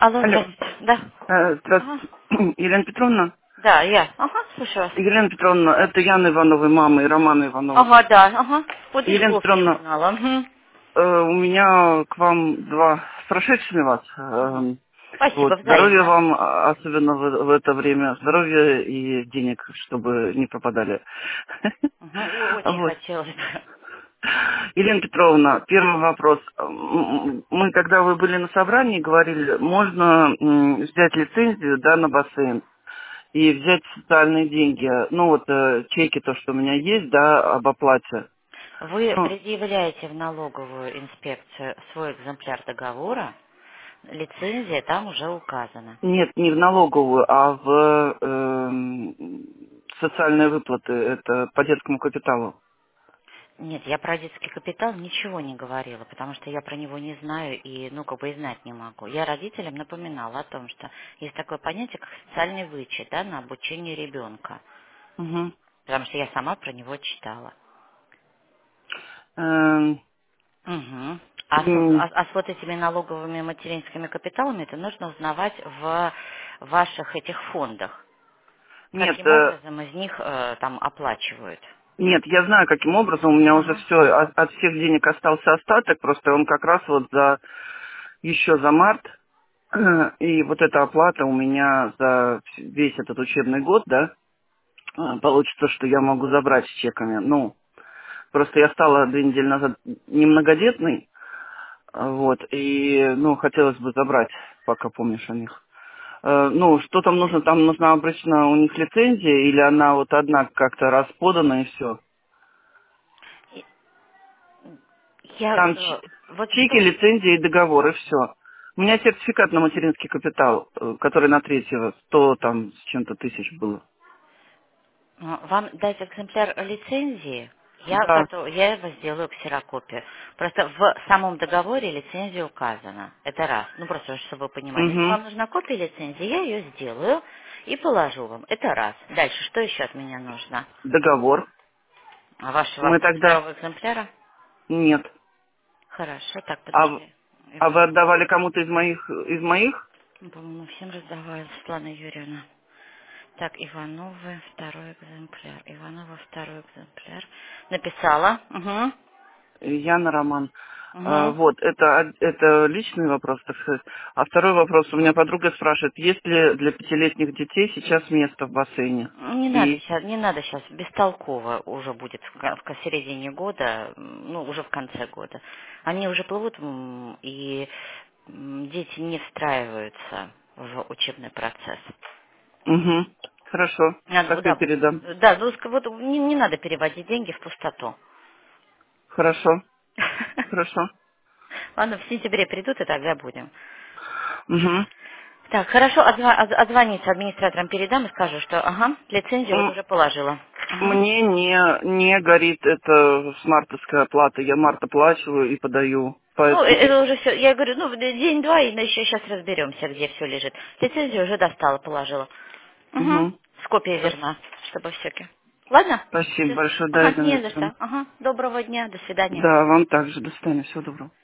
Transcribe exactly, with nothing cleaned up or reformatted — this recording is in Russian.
Алло, Алло. здравствуйте. Да. Э, Ага. Здравствуйте. Елена Петровна? Да, я. Ага, слушаю вас. Елена Петровна, это Яна Ивановой мама и Романа Иванова. Ага, да, ага. Вот и Елена слов не Петровна, узнала. Мгм. э, у меня к вам два с прошедшими вас. Ага. Эм, Спасибо, Вот, здоровья взаимно. вам, а, особенно в, в это время, здоровья и денег, чтобы не пропадали. Мгм. О- Очень Вот. хотелось бы. Елена Петровна, первый вопрос. М, м, Мы, когда вы были на собрании, говорили, можно м, взять лицензию, да, на бассейн и взять социальные деньги. Ну, вот э, чеки, то, что у меня есть, да, об оплате. Вы Ну, предъявляете в налоговую инспекцию свой экземпляр договора, лицензия там уже указана. нет, не в налоговую, а в эм, социальные выплаты. Это по детскому капиталу. Нет, я про детский капитал ничего не говорила, потому что я про него не знаю и, ну, как бы и знать не могу. Я родителям напоминала о том, что есть такое понятие, как социальный вычет, да, на обучение ребенка. Мгм. Потому что я сама про него читала. Эм, Мгм. А, с, м, а- а с вот этими налоговыми материнскими капиталами это нужно узнавать в ваших этих фондах. Нет, Каким э, образом из них э, там оплачивают. нет, я знаю, каким образом. У меня уже Ага. все, от, от всех денег остался остаток, просто он как раз вот за еще за март. И вот эта оплата у меня за весь этот учебный год, да, э, получится, что я могу забрать с чеками. Ну, просто я стала две недели назад немногодетной, э, вот, и, ну, хотелось бы забрать, пока помнишь о них. Э, Ну, что там нужно? Там нужна обычно у них лицензия, или она вот одна как-то раз подана и все? И- Я Там ч- э, вот чеки, что лицензия и договор, и все. У меня сертификат на материнский капитал, э, который на третьего, сто там с чем-то тысяч было. А, Вам дать экземпляр лицензии? Я, Да. готов, я его сделаю ксерокопию. Просто в самом договоре лицензия указана. Это раз. Ну, просто чтобы вы понимали. Если Угу. вам нужна копия лицензии, я ее сделаю и положу вам. Это раз. Дальше, что еще от меня нужно? Договор. А вашего Мы тогда... второго экземпляра? Нет. Хорошо, так, А, в- подожди. а вы Иванова. отдавали кому-то из моих... Из моих? Ну, по-моему, всем раздавали, Светлана Юрьевна. Так, Ивановы, второй экземпляр. Иванова, второй экземпляр. Написала. Угу. Яна Роман. А, Угу. Вот, это, од- это личный вопрос, так сказать. А второй вопрос. У меня подруга спрашивает, есть ли для пятилетних детей сейчас место в бассейне? Не надо И... сейчас, не надо сейчас, бестолково уже будет в, ко- в середине года, м, ну, уже в конце года. Они уже плывут, м, и м, дети не встраиваются в учебный процесс. Угу. Хорошо. Надо, Так и да, передам. да, ну, ск- вот не, не надо переводить деньги в пустоту. Хорошо. Хорошо. Ладно, в сентябре придут, и тогда будем. Угу. Так, хорошо, отзва- отз- отзвониться администраторам передам и скажу, что, ага, лицензию вот уже положила. Ага. Мне не, не горит эта смартовская оплата. Я март оплачиваю и подаю. Ну, э- Поэтому... это уже все. Я говорю, ну, день-два, и еще сейчас разберемся, где все лежит. Лицензию уже достала, положила. Угу. Угу. С копией Хорошо. верна, чтобы все-таки. Ладно? Спасибо Всё. большое, да, Ага, Елена не за Викторовна. что. Ага. Доброго дня, до свидания. Да, вам также. До свидания. Всего доброго.